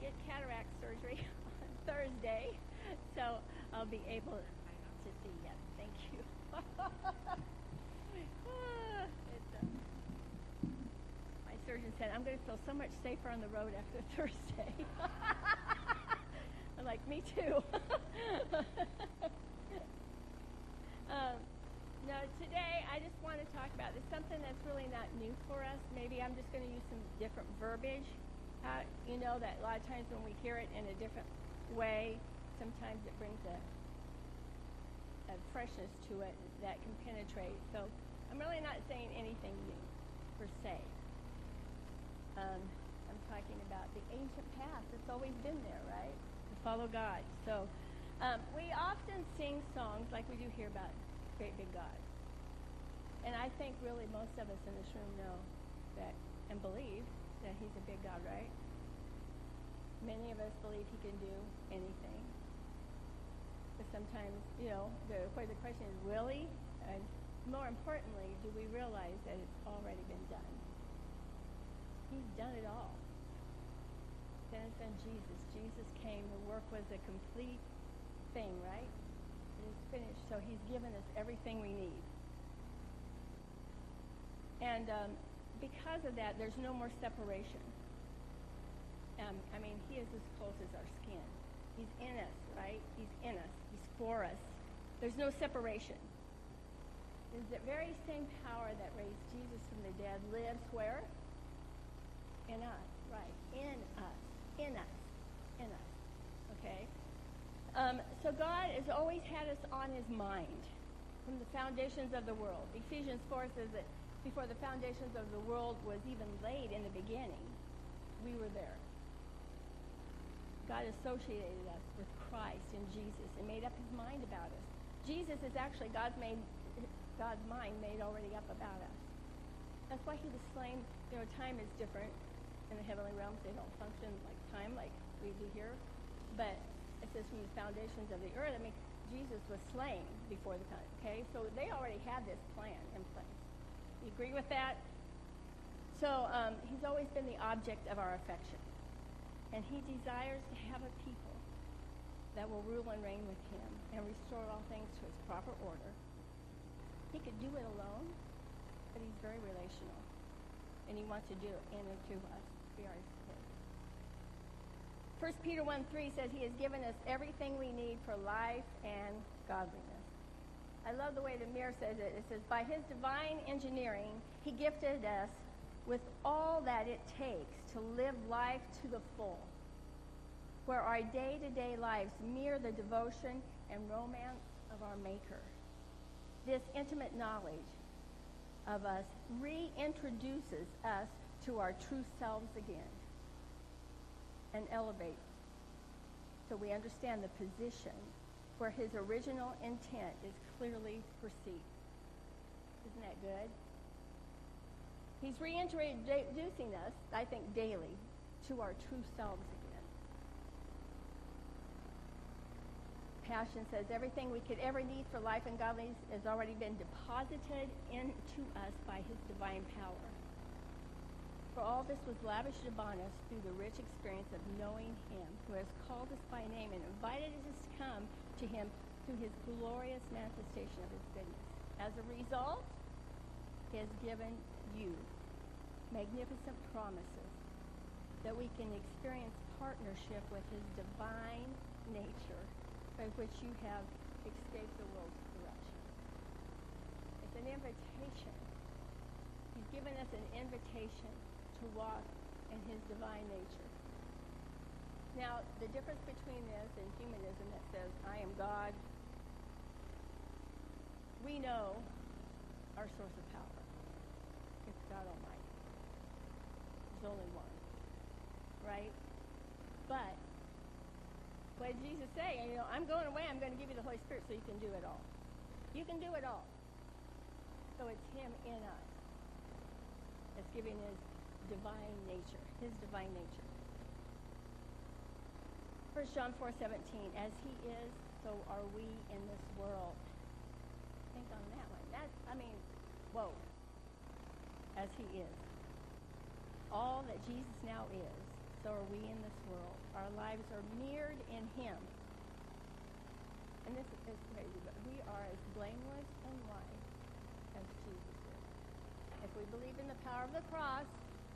get cataract surgery on Thursday, so I'll be able to see. Yes, thank you. My surgeon said I'm going to feel so much safer on the road after Thursday. I'm like, me too. No, today I just want to talk about this, something that's really not new for us. Maybe I'm just going to use some different verbiage. You know that a lot of times when we hear it in a different way, sometimes it brings a freshness to it that can penetrate. So I'm really not saying anything new, per se. I'm talking about the ancient past. It's always been there, right? To follow God. So we often sing songs like we do here about great big God. And I think really most of us in this room know that and believe that he's a big God, right? Many of us believe he can do anything. But sometimes, you know, the question is, will he? And more importantly, do we realize that it's already been done? He's done it all. Then it's been Jesus. Jesus came. The work was a complete thing, right? It is finished. So he's given us everything we need. And because of that, there's no more separation. I mean, he is as close as our skin. He's in us, right? He's in us. He's for us. There's no separation. It's the very same power that raised Jesus from the dead lives where? In us, right? In us. In us. In us. Okay? So God has always had us on his mind from the foundations of the world. Ephesians 4 says that before the foundations of the world was even laid in the beginning, we were there. God associated us with Christ and Jesus and made up his mind about us. Jesus is actually God's mind made already up about us. That's why he was slain. You know, time is different in the heavenly realms. They don't function like time like we do here. But it says from the foundations of the earth. I mean, Jesus was slain before the time. Okay? So they already had this plan in place. You agree with that? So he's always been the object of our affection. And he desires to have a people that will rule and reign with him and restore all things to its proper order. He could do it alone, but he's very relational. And he wants to do it in and through us. We are his kids. 1 Peter 1:3 says he has given us everything we need for life and godliness. I love the way the Mirror says it. It says, by his divine engineering, he gifted us with all that it takes to live life to the full, where our day-to-day lives mirror the devotion and romance of our Maker. This intimate knowledge of us reintroduces us to our true selves again and elevates so we understand the position where his original intent is clearly perceived. Isn't that good? He's reintroducing us, I think, daily to our true selves again. Passion says everything we could ever need for life and godliness has already been deposited into us by his divine power. For all this was lavished upon us through the rich experience of knowing him who has called us by name and invited us to come to him through his glorious manifestation of his goodness. As a result, he has given you magnificent promises that we can experience partnership with his divine nature by which you have escaped the world's corruption. It's an invitation. He's given us an invitation to walk in his divine nature. Now, the difference between this and humanism that says, I am God, we know our source of power. It's God Almighty. There's only one. Right? But what did Jesus say? You know, I'm going away, I'm going to give you the Holy Spirit so you can do it all. You can do it all. So it's him in us that's giving his divine nature, his divine nature. 1 John 4:17, as he is, so are we in this world. Think on that one. Whoa. As he is. All that Jesus now is, so are we in this world. Our lives are mirrored in him. And this is crazy, but we are as blameless in life as Jesus is. If we believe in the power of the cross,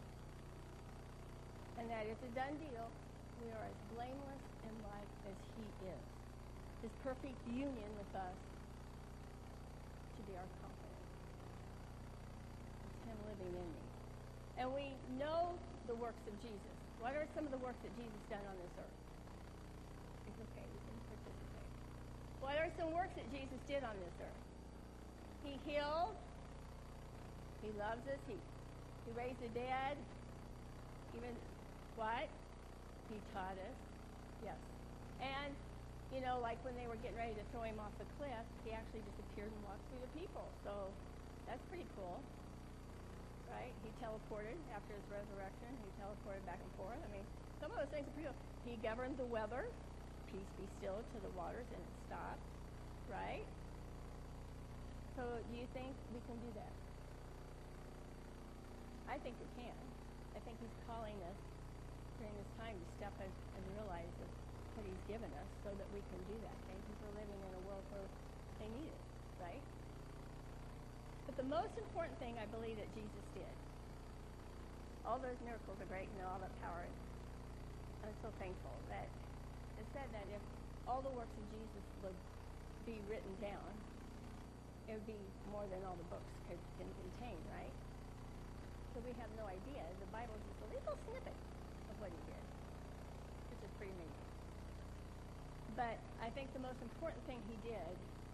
and that it's a done deal, we are as blameless in life as he is. His perfect union with us to be our confidence. It's him living in me. And we know the works of Jesus. What are some of the works that Jesus done on this earth? It's okay, we can participate. What are some works that Jesus did on this earth? He healed. He loves us. He raised the dead. Even what? He taught us. Yes. And, you know, like when they were getting ready to throw him off the cliff, he actually just appeared and walked through the people. So that's pretty cool. Right? He teleported after his resurrection. He teleported back and forth. I mean, some of those things are pretty cool. He governed the weather. Peace be still to the waters, and it stopped. Right? So do you think we can do that? I think we can. I think he's calling us during this time to step and realize that what he's given us so that we can do that. Okay? Because we're living in a world where they need it. Right? But the most important thing I believe that Jesus did, all those miracles are great and all that power, and I'm so thankful that it said that if all the works of Jesus would be written down, it would be more than all the books can contain, right? So we have no idea. The Bible is just a little snippet of what he did, which is pretty amazing. But I think the most important thing he did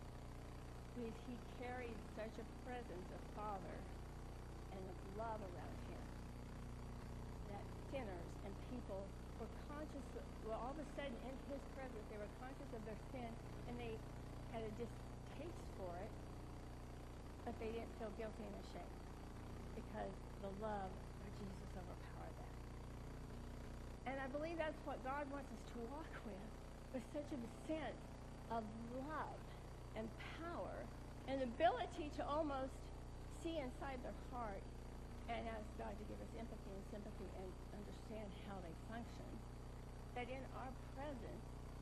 is he carried such a presence of Father and of love around him that sinners and people were conscious all of a sudden in his presence they were conscious of their sin, and they had a distaste for it, but they didn't feel guilty and ashamed because the love of Jesus overpowered that. And I believe that's what God wants us to walk with such a sense of love and power and ability to almost see inside their heart and ask God to give us empathy and sympathy and understand how they function. That in our presence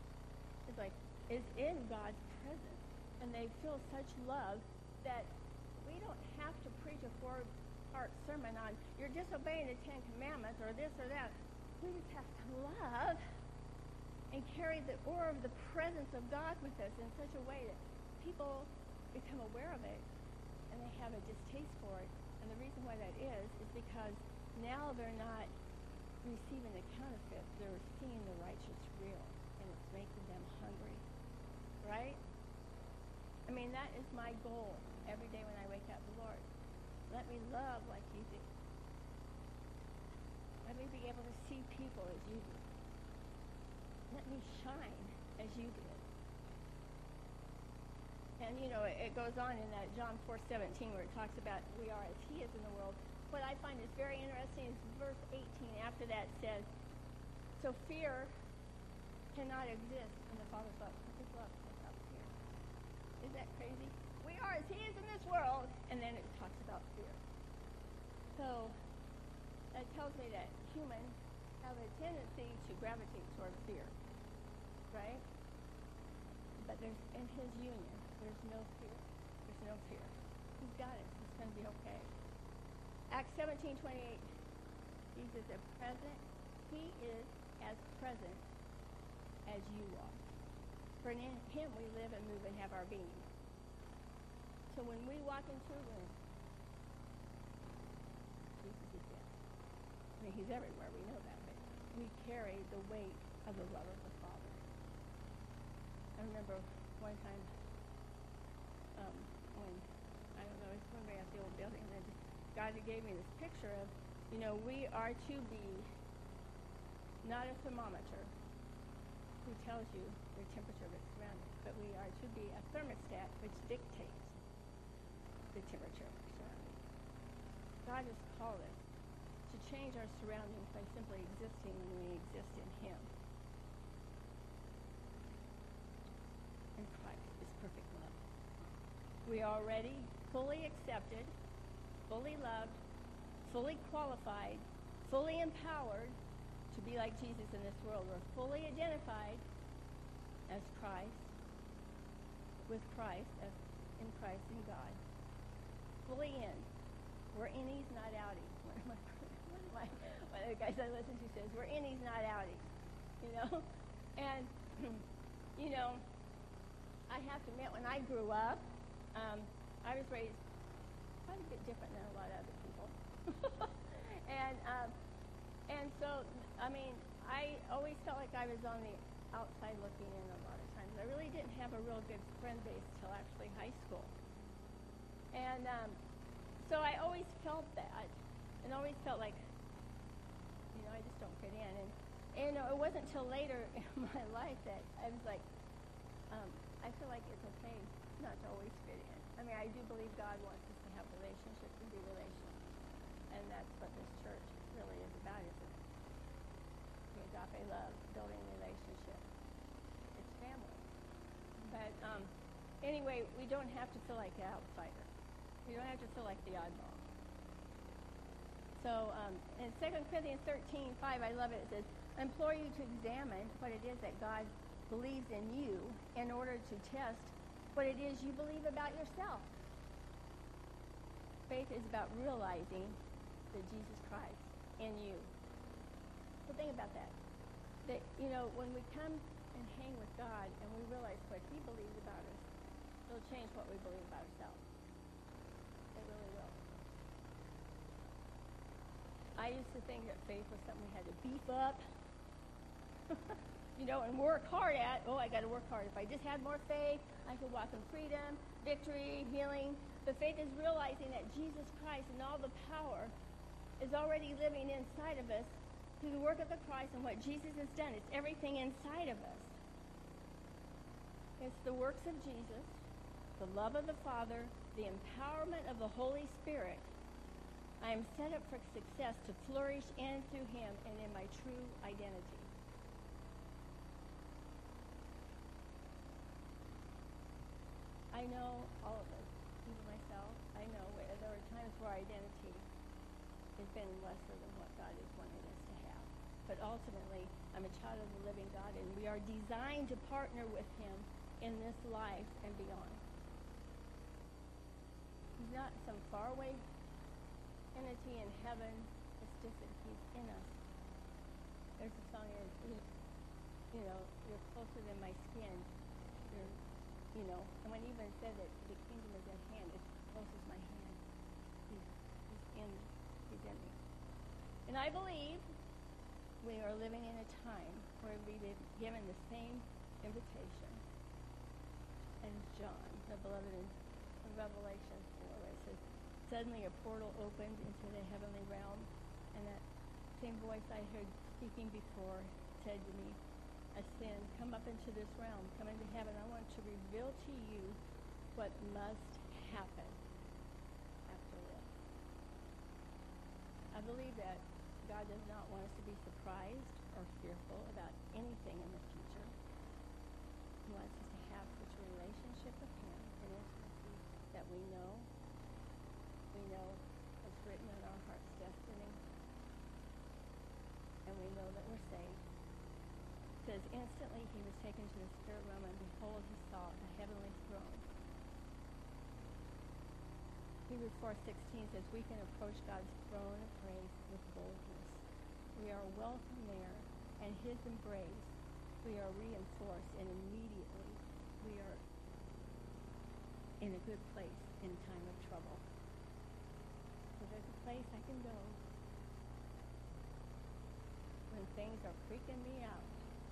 is in God's presence, and they feel such love that we don't have to preach a 4-part sermon on you're disobeying the 10 Commandments or this or that. We just have to love and carry the aura of the presence of God with us in such a way that people become aware of it and they have a distaste for it. And the reason why that is because now they're not receiving the counterfeit. They're seeing the righteous real, and it's making them hungry. Right? I mean, that is my goal every day when I wake up. Lord, let me love like you do. Let me be able to see people as you do. Let me shine as you did. And, you know, it goes on in that John 4:17 where it talks about we are as he is in the world. What I find is very interesting is verse 18 after that says, so fear cannot exist in the Father's love. His love without fear. Isn't that crazy? We are as he is in this world, and then it talks about fear. So that tells me that humans have a tendency to gravitate toward fear, right? But there's in his union, there's no fear. There's no fear. He's got it. It's going to be okay. Acts 17:28. Jesus is present. He is as present as you are. For in him we live and move and have our being. So when we walk into a room, Jesus is there. I mean, he's everywhere. We know that. But we carry the weight of the love of the Father. I remember one time when, I don't know, it's when we were at the old building, and God gave me this picture of, you know, we are to be not a thermometer who tells you the temperature of its surroundings, but we are to be a thermostat which dictates the temperature of our surroundings. God has called us to change our surroundings by simply existing when we exist in him. And Christ is perfect love. We are already fully accepted, fully loved, fully qualified, fully empowered to be like Jesus in this world. We're fully identified as Christ, with Christ, as in Christ in God. Fully in. We're innies, not outies. One of the guys I listen to says, we're innies, not outies. You know? And, you know, I have to admit, when I grew up, I was raised quite a bit different than a lot of other people. And so, I mean, I always felt like I was on the outside looking in a lot of times. I really didn't have a real good friend base till actually high school. And so I always felt that, and always felt like, you know, I just don't fit in. And it wasn't until later in my life that I was like, I feel like it's okay not to always fit in. I mean, I do believe God wants us to have relationships and be relational. And that's what this church really is about, isn't it? The agape love, building relationship. It's family. But anyway, we don't have to feel like the outsider. We don't have to feel like the oddball. So in 2 Corinthians 13:5, I love it. It says, I implore you to examine what it is that God believes in you in order to test what it is you believe about yourself. Faith is about realizing that Jesus Christ in you. So think about that. That, you know, when we come and hang with God and we realize what he believes about us, it'll change what we believe about ourselves. It really will. I used to think that faith was something we had to beef up, you know, and work hard at. Oh, I got to work hard. If I just had more faith, I could walk in freedom, victory, healing. But faith is realizing that Jesus Christ and all the power is already living inside of us through the work of the Christ and what Jesus has done. It's everything inside of us. It's the works of Jesus, the love of the Father, the empowerment of the Holy Spirit. I am set up for success to flourish in through him and in my true identity. I know all of us, even myself, I know there are times where our identity has been lesser than what God has wanted us to have. But ultimately, I'm a child of the living God, and we are designed to partner with him in this life and beyond. He's not some faraway entity in heaven. It's just that he's in us. There's a song that you know, you're closer than my skin. You're, you know, and when he even said that the kingdom is at hand, it's close as my hand. He's in me. And I believe we are living in a time where we've been given the same invitation as John, the beloved in Revelation 4, where it says, suddenly a portal opened into the heavenly realm, and that same voice I heard speaking before said to me, ascend, come up into this realm, come into heaven. I want to reveal to you what must happen after this. I believe that God does not want us to be surprised or fearful about anything in the future. He wants us to have such a relationship with him and intimacy that we know it's written in our heart's destiny, and we know that we're saved. It says, instantly he was taken to the spirit realm, and behold, he saw the heavenly throne. Hebrews 4:16 says, we can approach God's throne of grace with boldness. We are welcome there, and his embrace, we are reinforced, and immediately we are in a good place in time of trouble. So there's a place I can go when things are freaking me out.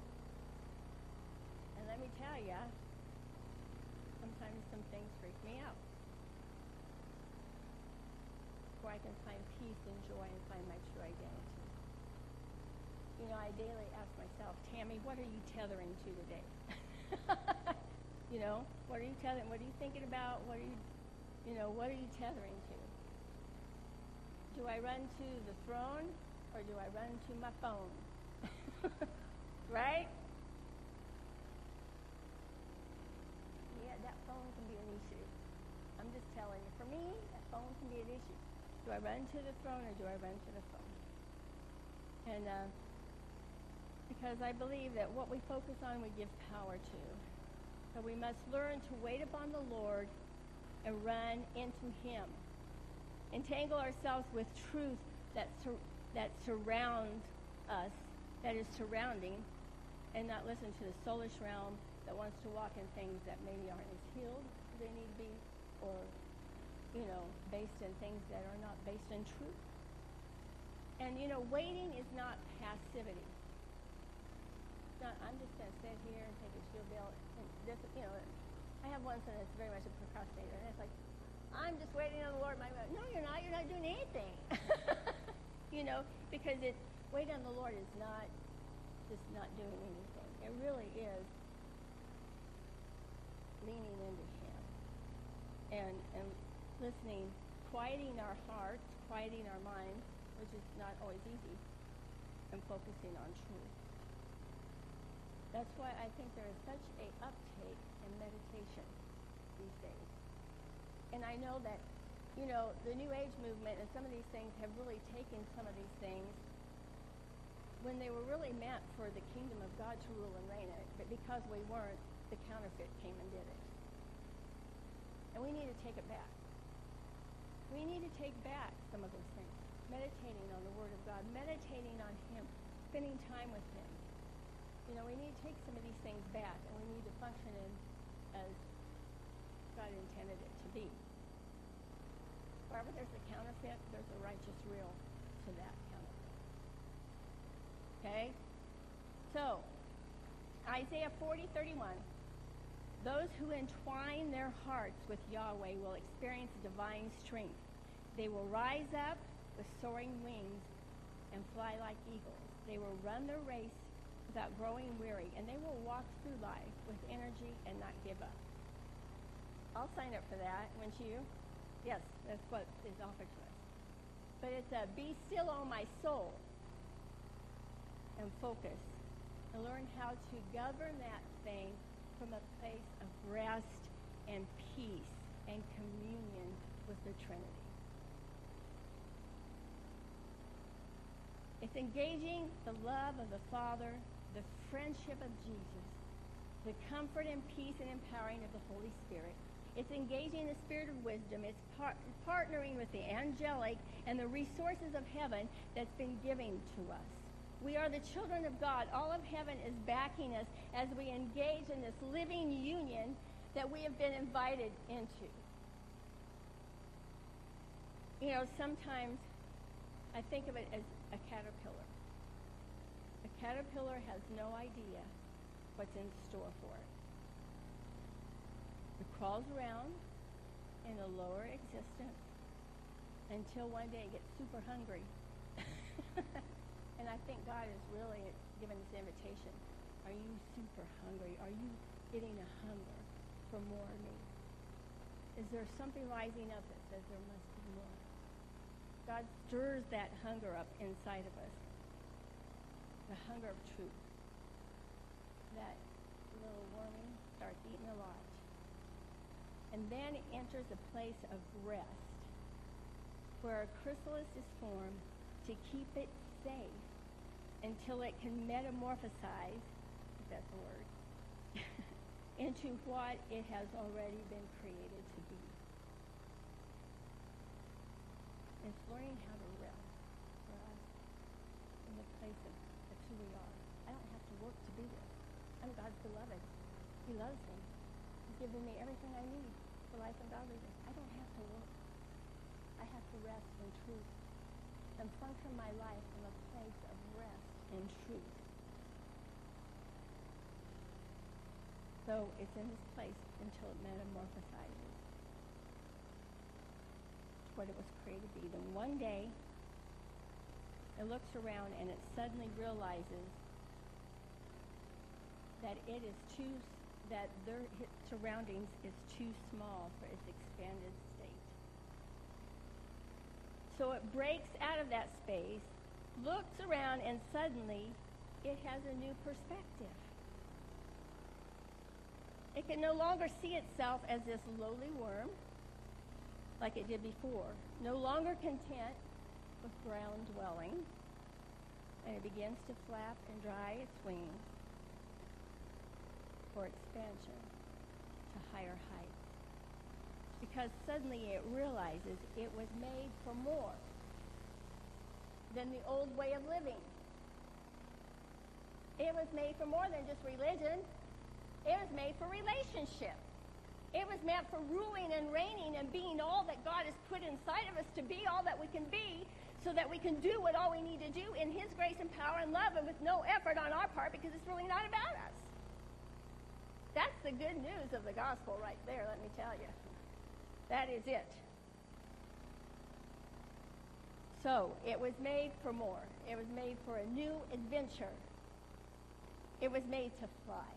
And let me tell you, sometimes some things freak me out. Where I can find peace and joy and find my true identity. You know, I daily ask myself, Tammy, what are you tethering to today? You know, what are you tethering? What are you thinking about? What are you tethering to? Do I run to the throne or do I run to my phone? Right? Yeah, that phone can be an issue. I'm just telling you, for me, that phone can be an issue. Do I run to the throne or do I run to the phone? And because I believe that what we focus on, we give power to. So we must learn to wait upon the Lord and run into him. Entangle ourselves with truth that surrounds us, that is surrounding, and not listen to the soulish realm that wants to walk in things that maybe aren't as healed as they need to be, or, based in things that are not based in truth. And, waiting is not passivity. It's not, I'm just going to sit here and take a shield belt. And this, I have one son that's very much a procrastinator. And it's like, I'm just waiting on the Lord. No, you're not. You're not doing anything. Because waiting on the Lord is not just not doing anything. It really is leaning into him and listening, quieting our hearts, quieting our minds, which is not always easy, and focusing on truth. That's why I think there is such a uptake in meditation these days. And I know that, the New Age movement and some of these things have really taken some of these things when they were really meant for the kingdom of God to rule and reign it. But because we weren't, the counterfeit came and did it. And we need to take it back. We need to take back some of those things. Meditating on the Word of God, meditating on him, spending time with him. We need to take some of these things back, and we need to function as God intended it to be. Wherever there's a counterfeit, there's a righteous real to that counterfeit. Okay? So, Isaiah 40:31. Those who entwine their hearts with Yahweh will experience divine strength. They will rise up with soaring wings and fly like eagles. They will run their race without growing weary, and they will walk through life with energy and not give up. I'll sign up for that, wouldn't you? Yes, that's what is offered to us. But it's be still, O my soul, and focus, and learn how to govern that thing from a place of rest and peace and communion with the Trinity. It's engaging the love of the Father, the friendship of Jesus, the comfort and peace and empowering of the Holy Spirit. It's engaging the spirit of wisdom. It's partnering with the angelic and the resources of heaven that's been given to us. We are the children of God. All of heaven is backing us as we engage in this living union that we have been invited into. Sometimes I think of it as a caterpillar. A caterpillar has no idea what's in store for it. It crawls around in a lower existence until one day it gets super hungry. And I think God is really giving this invitation. Are you super hungry? Are you getting a hunger for more of me? Is there something rising up that says there must be more? God stirs that hunger up inside of us. The hunger of truth. That little wormy starts eating a lot. And then it enters a place of rest, where a chrysalis is formed to keep it safe until it can metamorphosize, if that's a word, into what it has already been created to be. It's learning how to rest for us in the place of that's who we are. I don't have to work to be this. I'm God's beloved. He loves me. He's given me everything I need for life and godliness. I don't have to work. I have to rest in truth and function my life from a place of rest in truth. So it's in this place until it metamorphosizes to what it was created to be. Then one day, it looks around and it suddenly realizes that their surroundings is too small for its expanded state. So it breaks out of that space, looks around, and suddenly it has a new perspective. It can no longer see itself as this lowly worm like it did before, no longer content with ground dwelling, and it begins to flap and dry its wings for expansion to higher heights. Because suddenly it realizes it was made for more than the old way of living. It was made for more than just religion. It was made for relationship. It was meant for ruling and reigning and being all that God has put inside of us to be all that we can be, so that we can do what all we need to do in his grace and power and love, and with no effort on our part, because it's really not about us. That's the good news of the gospel right there, let me tell you. That is it. So, it was made for more. It was made for a new adventure. It was made to fly.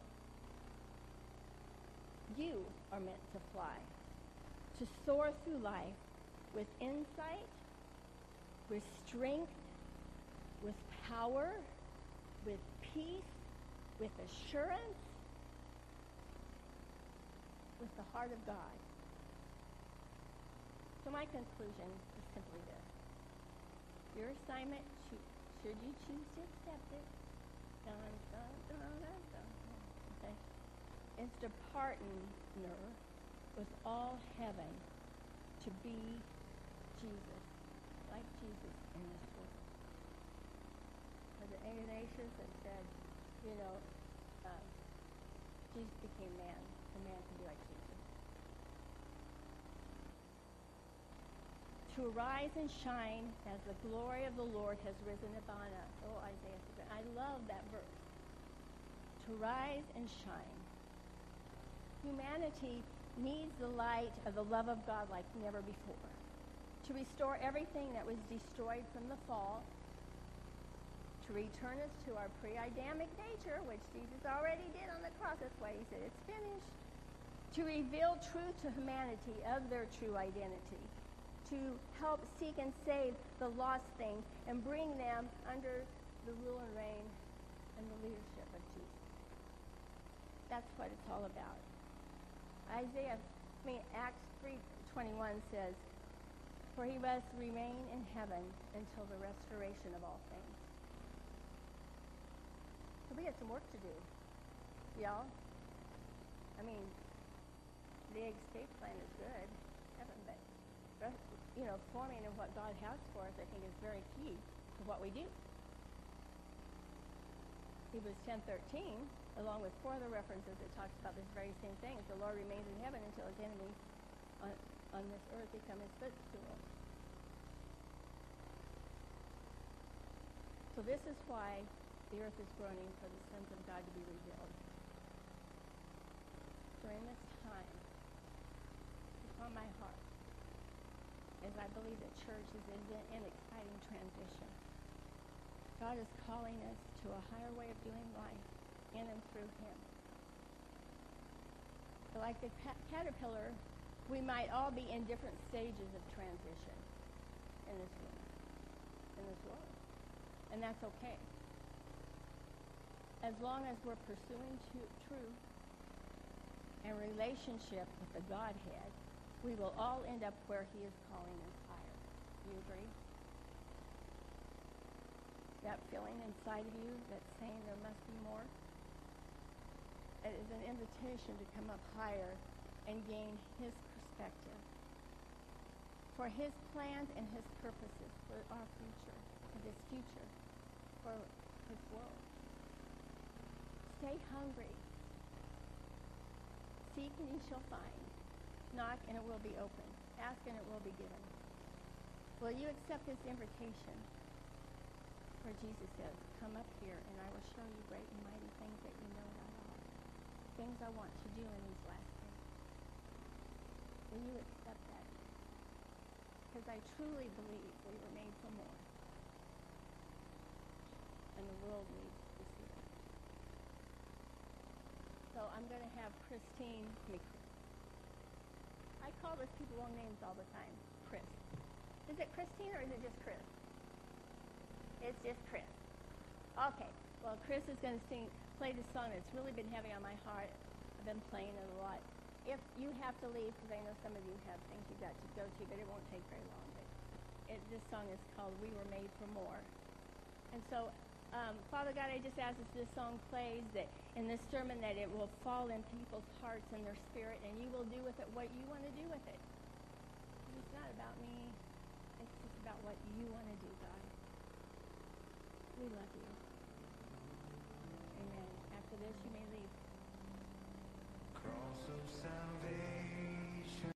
You are meant to fly, to soar through life with insight, with strength, with power, with peace, with assurance, with the heart of God. So my conclusion is simply this. Your assignment, should you choose to accept it, okay, is to partner with all heaven to be Jesus, like Jesus in this world. Was it Ignatius that said, Jesus became man, and man can be like Jesus. To arise and shine as the glory of the Lord has risen upon us. Oh, Isaiah said, I love that verse. To rise and shine. Humanity needs the light of the love of God like never before. To restore everything that was destroyed from the fall. To return us to our pre-Adamic nature, which Jesus already did on the cross. That's why he said it's finished. To reveal truth to humanity of their true identity. To help seek and save the lost things and bring them under the rule and reign and the leadership of Jesus. That's what it's all about. Acts 3:21 says, for he must remain in heaven until the restoration of all things. So we have some work to do, y'all. The escape plan is good, heaven, but forming of what God has for us, I think, is very key to what we do. Hebrews 10:13, along with 4 other references, it talks about this very same thing. The Lord remains in heaven until his enemies on this earth become his footstool. So this is why the earth is groaning for the sons of God to be revealed. During this time, it's on my heart, as I believe that church is in an exciting transition. God is calling us to a higher way of doing life in and through him. But like the caterpillar, we might all be in different stages of transition in this world. And that's okay. As long as we're pursuing truth and relationship with the Godhead, we will all end up where he is calling us higher. Do you agree? That feeling inside of you that's saying there must be more? It is an invitation to come up higher and gain his perspective for his plans and his purposes for our future, for this future, for his world. Stay hungry. Seek and you shall find. Knock and it will be opened. Ask and it will be given. Will you accept this invitation? Where Jesus says, come up here and I will show you great and mighty things that you know not of. Things I want to do in these last days. Will you accept that? Because I truly believe we were made for more. And the world needs to see it. So I'm going to have Christine. I call those people wrong names all the time. Chris. Is it Christine or is it just Chris? It's just Chris. Okay. Well, Chris is going to play the song that's really been heavy on my heart. I've been playing it a lot. If you have to leave, because I know some of you have things you've got to go to, but it won't take very long. But this song is called We Were Made for More. And so Father God, I just ask as this song plays that in this sermon that it will fall in people's hearts and their spirit, and you will do with it what you want to do with it. It's not about me. It's just about what you want to do, God. We love you.